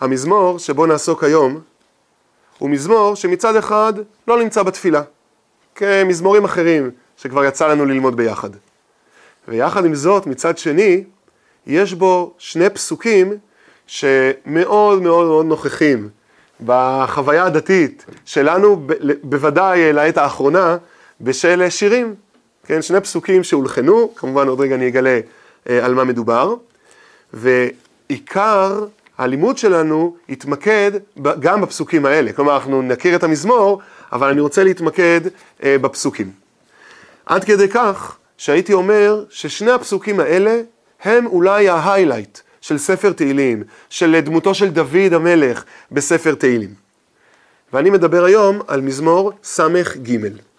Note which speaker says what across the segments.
Speaker 1: המזמור שבו נעסוק היום הוא מזמור שמצד אחד לא נמצא בתפילה, כמזמורים אחרים שכבר יצא לנו ללמוד ביחד. ויחד עם זאת, מצד שני, יש בו שני פסוקים שמאוד מאוד מאוד נוכחים בחוויה הדתית שלנו, בוודאי לעת האחרונה, בשל שירים. כן, שני פסוקים שהולחנו, כמובן עוד רגע אני אגלה על מה מדובר, ועיקר הלימוד שלנו יתמקד גם בפסוקים האלה. כלומר, אנחנו נכיר את המזמור, אבל אני רוצה להתמקד בפסוקים. עד כדי כך שהייתי אומר ששני הפסוקים האלה הם אולי ההיילייט של ספר תהילים, של דמותו של דוד המלך בספר תהילים. ואני מדבר היום על מזמור סמך ג'.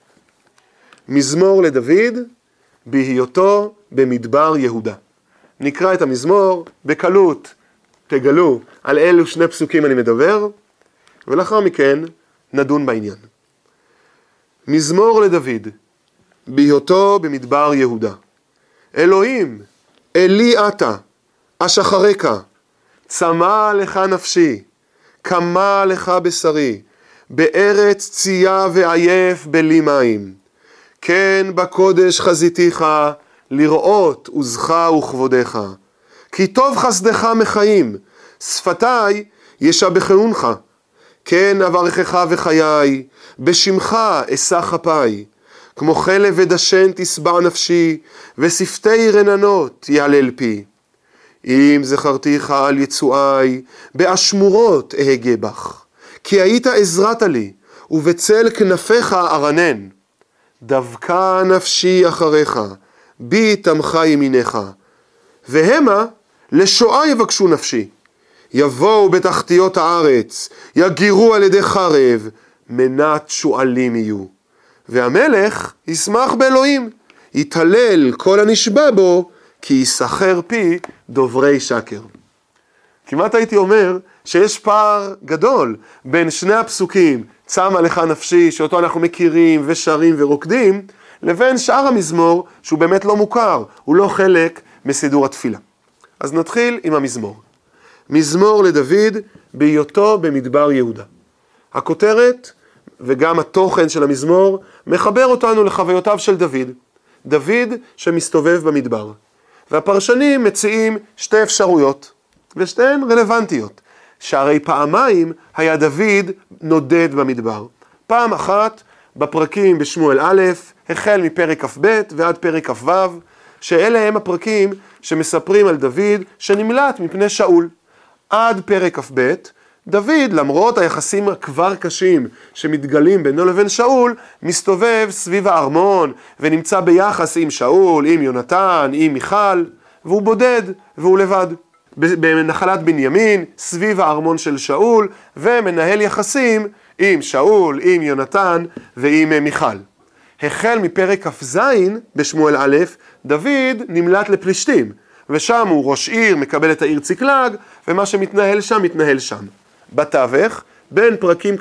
Speaker 1: מזמור לדוד בהיותו במדבר יהודה. נקרא את המזמור בקלות, תגלו על אילו שני פסוקים אני מדבר, ולאחר מכן נדון בעניין. מזמור לדוד בהיותו במדבר יהודה. אלוהים, אלי אתה, אשחרק, צמא לך נפשי, קמה לך בשרי, בארץ צייה ועייף בלי מים. כן בקודש חזיתיך, לראות עוזך וכבודך. כי טוב חסדך מחיים, שפתי ישבחונך. כן אברכך וחיי, בשמך אשא כפי. כמו חלב ודשן תשבע נפשי, ושפתי רננות יעלל פי. אם זכרתיך על יצואי, באשמורות אהגה בך. כי היית עזרת לי, ובצל כנפיך ארנן. דבקה נפשי אחריך, בי תמכה ימינך. והמה לשואה יבקשו נפשי. יבואו בתחתיות הארץ, יגירו על ידי חרב, מנת שועלים יהיו. והמלך ישמח באלוהים, יתהלל כל הנשבע בו, כי יסחר פי דוברי שקר. כמעט הייתי אומר שיש פער גדול בין שני הפסוקים, צמא לך נפשי, שאותו אנחנו מכירים ושרים ורוקדים, לבין שאר המזמור שהוא באמת לא מוכר, הוא לא חלק מסידור התפילה. אז נתחיל עם המזמור. מזמור לדוד בהיותו במדבר יהודה. הכותרת וגם התוכן של המזמור מחבר אותנו לחוויותיו של דוד. דוד שמסתובב במדבר. והפרשנים מציעים שתי אפשרויות, ושתיהן רלוונטיות. שהרי פעמיים היה דוד נודד במדבר. פעם אחת בפרקים בשמואל א', החל מפרק כ"ב ועד פרק כ"ו, שאלה הם הפרקים שמספרים על דוד שנמלט מפני שאול. עד פרק כ"ב, דוד, למרות היחסים כבר קשים שמתגלים בינו לבין שאול, מסתובב סביב הארמון ונמצא ביחס עם שאול, עם יונתן, עם מיכל, והוא בודד והוא לבד. בנחלת בנימין, סביב הארמון של שאול, ומנהל יחסים עם שאול, עם יונתן ועם מיכל. החל מפרק כ"ז בשמואל א', דוד נמלט לפלישתים, ושם הוא ראש עיר, מקבל את העיר ציקלג, ומה שמתנהל שם, מתנהל שם. בתווך, בין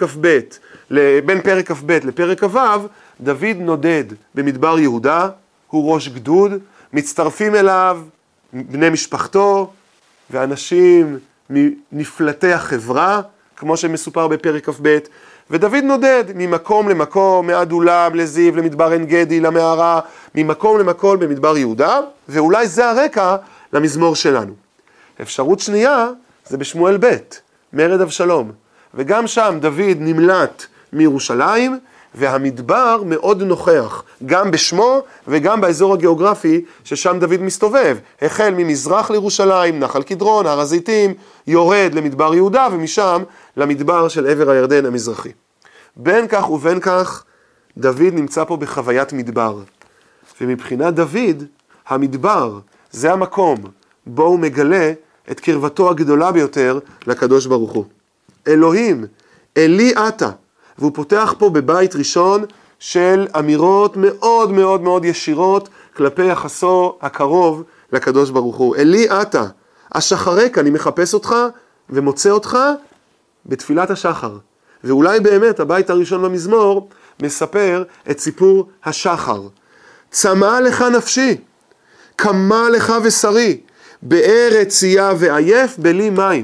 Speaker 1: פרק כ"ב לפרק כ"ו, דוד נודד במדבר יהודה, הוא ראש גדוד, מצטרפים אליו בני משפחתו, ואנשים מנפלטי החברה, כמו שמסופר בפרק כ"ב, ודוד נודד ממקום למקום, מאדולם לזיו, למדבר עין גדי, למערה, ממקום למקום במדבר יהודה, ואולי זה הרקע למזמור שלנו. אפשרות שנייה זה בשמואל ב', מרד אבשלום, וגם שם דוד נמלט מירושלים, והמדבר מאוד נוכח, גם בשמו וגם באזור הגיאוגרפי ששם דוד מסתובב. החל ממזרח לירושלים, נחל קדרון, הר הזיתים, יורד למדבר יהודה, ומשם למדבר של עבר הירדן המזרחי. בין כך ובין כך, דוד נמצא פה בחוויית מדבר. ומבחינת דוד, המדבר זה המקום בו הוא מגלה את קרבתו הגדולה ביותר לקדוש ברוך הוא. אלוהים, אלי אתה. והוא פותח פה בבית ראשון של אמירות מאוד מאוד מאוד ישירות כלפי יחסו הקרוב לקדוש ברוך הוא. אלי אתה, אשחרק, אני מחפש אותך ומוצא אותך בתפילת השחר. ואולי באמת הבית הראשון במזמור מספר את סיפור השחר. צמא לך נפשי, קמה לך בשרי, בארץ צייה ועייף בלי מים.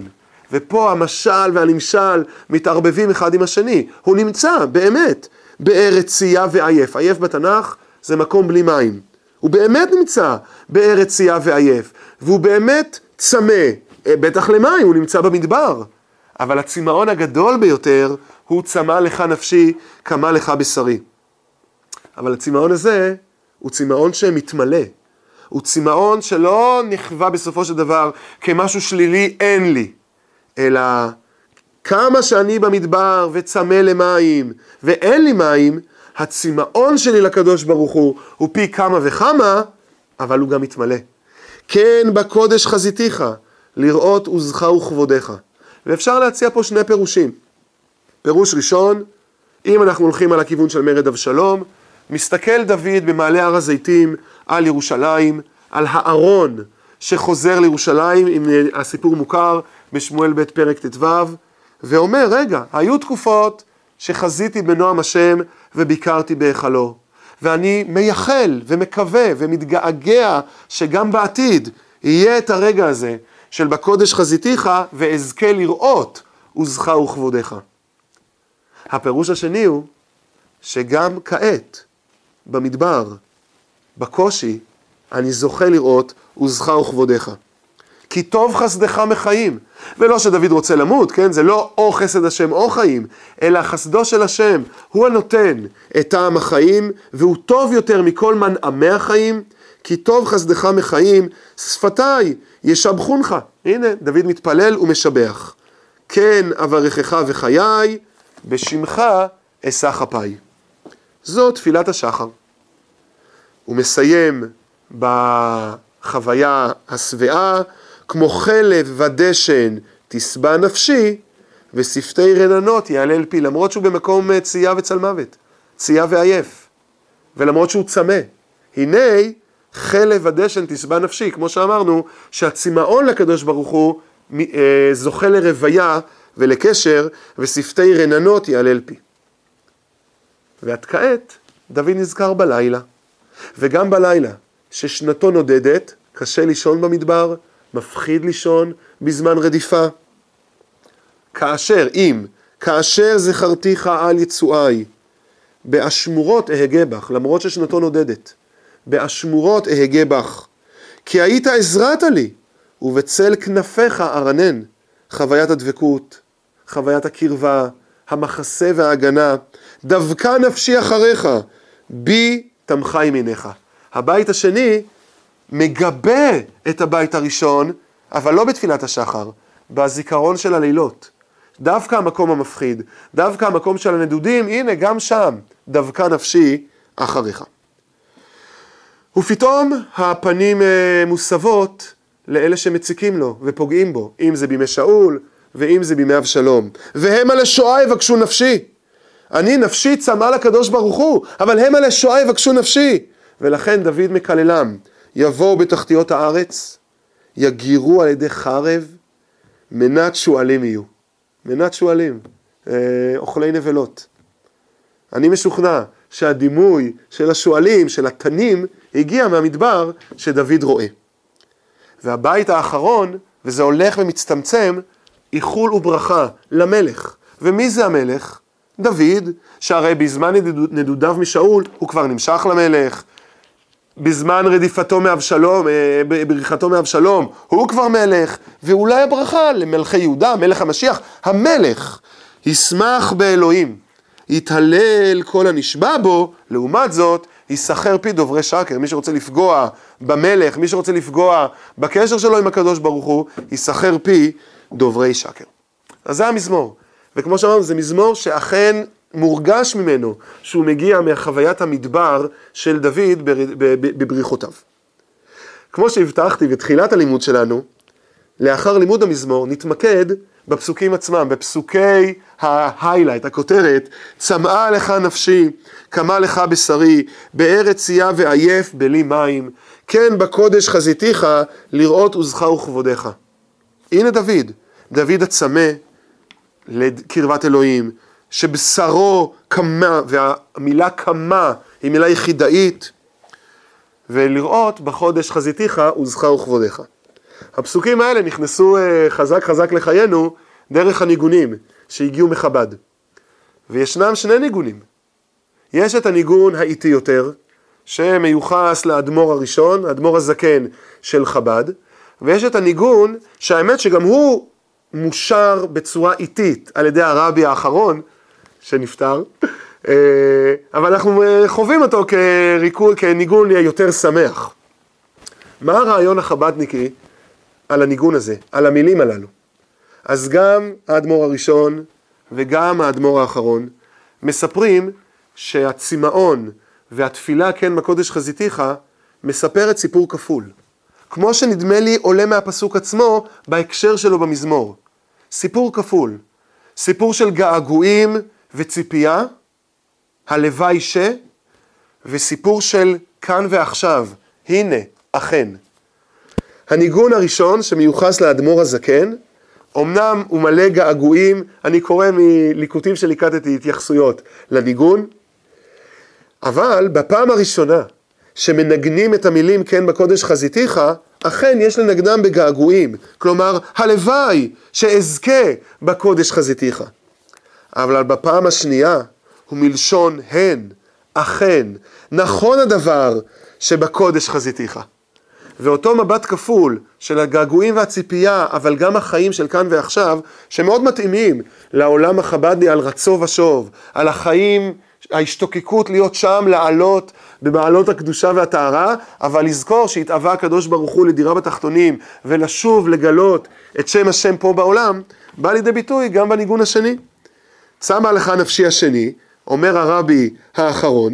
Speaker 1: ופה המשל והנמשל מתערבבים אחד עם השני. הוא נמצא באמת בארץ צייה ועייף. עייף בתנ"ך זה מקום בלי מים. הוא באמת נמצא בארץ צייה ועייף, והוא באמת צמא, בטח למים, הוא נמצא במדבר. אבל הצמאון הגדול ביותר הוא צמא לך נפשי, כמה לך בשרי. אבל הצמאון הזה הוא צמאון שמתמלא. הוא צמאון שלא נחווה בסופו של דבר כמשהו שלילי, אין לי. אלא כמה שאני במדבר וצמא למים ואין לי מים, הצמאון שלי לקדוש ברוך הוא פי כמה וכמה, אבל הוא גם מתמלא. כן בקודש חזיתיך, לראות עוזך וכבודך. ואפשר להציע פה שני פירושים. פירוש ראשון, אם אנחנו הולכים על הכיוון של מרד אבשלום, מסתכל דוד במעלה הר הזיתים על ירושלים, על הארון שחוזר לירושלים, עם הסיפור מוכר בשמואל ב' פרק ט"ו, ואומר, רגע, היו תקופות שחזיתי בנועם השם וביקרתי בהיכלו, ואני מייחל ומקווה ומתגעגע שגם בעתיד יהיה את הרגע הזה של בקודש חזיתיך ואזכה לראות עוזך וכבודך. הפירוש השני הוא שגם כעת במדבר, בקושי, אני זוכה לראות עוזך וכבודך. כי טוב חסדך מחיים. ולא שדוד רוצה למות, כן? זה לא או חסד השם או חיים, אלא חסדו של השם הוא הנותן את טעם החיים, והוא טוב יותר מכל מנעמי החיים, כי טוב חסדך מחיים, שפתיי ישבחונך. הנה, דוד מתפלל ומשבח. כן אברכך וחיי, בשמך אשא כפיי. זו תפילת השחר. הוא מסיים בחוויה השבעה, כמו חלב ודשן תשבע נפשי, ושפתי רננות יעלל פי, למרות שהוא במקום צייה וצלמוות, צייה ועייף, ולמרות שהוא צמא. הנה חלב ודשן תשבע נפשי, כמו שאמרנו, שהצמאון לקדוש ברוך הוא זוכה לרוויה ולקשר, ושפתי רננות יעלל פי. ועד כעת דוד נזכר בלילה, וגם בלילה ששנתו נודדת, קשה לישון במדבר, מפחיד לישון בזמן רדיפה. כאשר זכרתיך על יצואי, באשמורות אהגה בך, למרות ששנתו נודדת, באשמורות אהגה בך, כי היית עזרת לי, ובצל כנפיך ארנן. חוויית הדבקות, חוויית הקרבה, המחסה וההגנה, דווקא נפשי אחריך, בי תמכה ימיניך. הבית השני מגבה את הבית הראשון, אבל לא בתפילת השחר, בזיכרון של הלילות. דווקא המקום המפחיד, דווקא המקום של הנדודים, הנה גם שם, דווקא נפשי אחריך. ופתאום הפנים מוסבות לאלה שמציקים לו ופוגעים בו, אם זה בימי שאול ואם זה בימי אבשלום. והם על השואה יבקשו נפשי. אני נפשי צמא לקדוש ברוך הוא, אבל הם על השואה יבקשו נפשי. ולכן דוד מקללם, יבואו בתחתיות הארץ, יגירו על ידי חרב, מנת שואלים יהיו. מנת שואלים, אוכלי נבלות. אני משוכנע שהדימוי של השואלים, של התנים, הגיע מהמדבר שדוד רואה. והבית האחרון, וזה הולך ומצטמצם, איחול וברכה למלך. ומי זה המלך? דוד, שהרי בזמן נדודיו משאול, הוא כבר נמשך למלך. בזמן רדיפתו מאבשלום, בריחתו מאבשלום, הוא כבר מלך. ואולי הברכה למלכי יהודה, מלך המשיח, המלך ישמח באלוהים, יתהלל כל הנשבע בו. לעומת זאת, יסחר פי דוברי שקר. מי שרוצה לפגוע במלך, מי שרוצה לפגוע בקשר שלו עם הקדוש ברוך הוא, יסחר פי דוברי שקר. אז זה המזמור. וכמו שאמרנו, זה מזמור שאכן מורגש ממנו שהוא מגיע מהחוויית המדבר של דוד בבריחותיו. כמו שהבטחתי בתחילת הלימוד שלנו, לאחר לימוד המזמור נתמקד בפסוקים עצמם, בפסוקי ההיילייט, הכותרת, צמאה לך נפשי, כמה לך בשרי, בארץ צייה ועייף בלי מים, כן בקודש חזיתיך לראות עוזך וכבודך. הנה דוד הצמא לקרבת אלוהים, שבשרו כמה, והמילה כמה היא מילה יחידאית, ולראות בחודש חזיתיך עוזך וכבודך. הפסוקים האלה נכנסו חזק חזק לחיינו דרך הניגונים שהגיעו מחב"ד. וישנם שני ניגונים. יש את הניגון האיטי יותר, שמיוחס לאדמו"ר הראשון, האדמו"ר הזקן של חב"ד, ויש את הניגון שהאמת שגם הוא מושר בצורה איטית על ידי הרבי האחרון שנפטר, אבל אנחנו חווים אותו כניגון יותר שמח. מה הרעיון החב"דניקי על הניגון הזה, על המילים הללו? אז גם האדמו"ר הראשון וגם האדמו"ר האחרון מספרים שהצמאון והתפילה כן בקודש חזיתיך מספרת סיפור כפול. כמו שנדמה לי עולה מהפסוק עצמו בהקשר שלו במזמור. סיפור כפול. סיפור של געגועים וציפייה, הלוואי וסיפור של כאן ועכשיו, הנה, אכן. הניגון הראשון שמיוחס לאדמו"ר הזקן, אמנם הוא מלא געגועים, אני קורא מליקוטים שליקטתי התייחסויות לניגון, אבל בפעם הראשונה שמנגנים את המילים כן בקודש חזיתיך, אכן יש לנגנם בגעגועים, כלומר הלוואי שאזכה בקודש חזיתיך. אבל בפעם השנייה הוא מלשון הן, אכן, נכון הדבר שבקודש חזיתיך. ואותו מבט כפול של הגעגועים והציפייה, אבל גם החיים של כאן ועכשיו, שמאוד מתאימים לעולם החב"דני על רצו ושוב, על החיים, ההשתוקקות להיות שם, לעלות במעלות הקדושה והטהרה, אבל לזכור שהתאווה הקדוש ברוך הוא לדירה בתחתונים, ולשוב לגלות את שם השם פה בעולם, בא לידי ביטוי גם בניגון השני. צמה לך נפשי השני, אומר הרבי האחרון,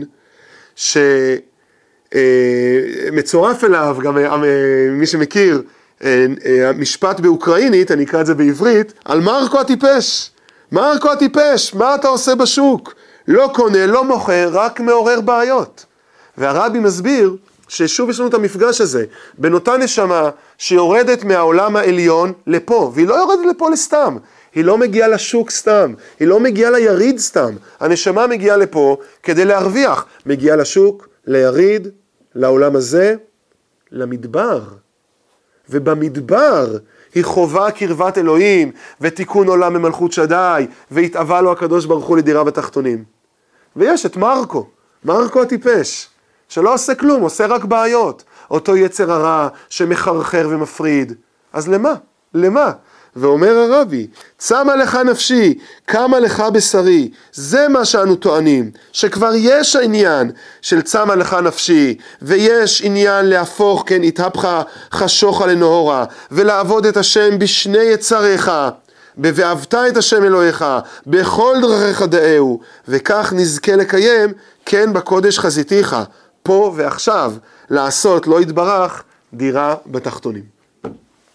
Speaker 1: שמצורף אליו, גם מי שמכיר, המשפט באוקראינית, אני אקרא את זה בעברית, על מרקו הטיפש. מרקו הטיפש, מה אתה עושה בשוק? לא קונה, לא מוכר, רק מעורר בעיות. והרבי מסביר ששוב יש לנו את המפגש הזה, בין אותה נשמה שיורדת מהעולם העליון לפה, והיא לא יורדת לפה לסתם, היא לא מגיעה לשוק סתם, היא לא מגיעה ליריד סתם, הנשמה מגיעה לפה כדי להרוויח, מגיעה לשוק, ליריד, לעולם הזה, למדבר. ובמדבר היא חובה קרבת אלוהים, ותיקון עולם ממלכות שדי, והתאווה לו הקדוש ברוך הוא לדירה בתחתונים. ויש את מרקו הטיפש, שלא עושה כלום, עושה רק בעיות. אותו יצר הרע שמחרחר ומפריד. אז למה? ואומר הרבי, צמה לך נפשי, קמה לך בשרי. זה מה שאנו טוענים, שכבר יש העניין של צמה לך נפשי, ויש עניין להפוך כן התהפכה חשוכה לנהורה, ולעבוד את השם בשני יצריך, ואהבת את השם אלוהיך, בכל דרכיך דאהו, וכך נזכה לקיים כן בקודש חזיתיך, פה ועכשיו, לעשות לא יתברך דירה בתחתונים.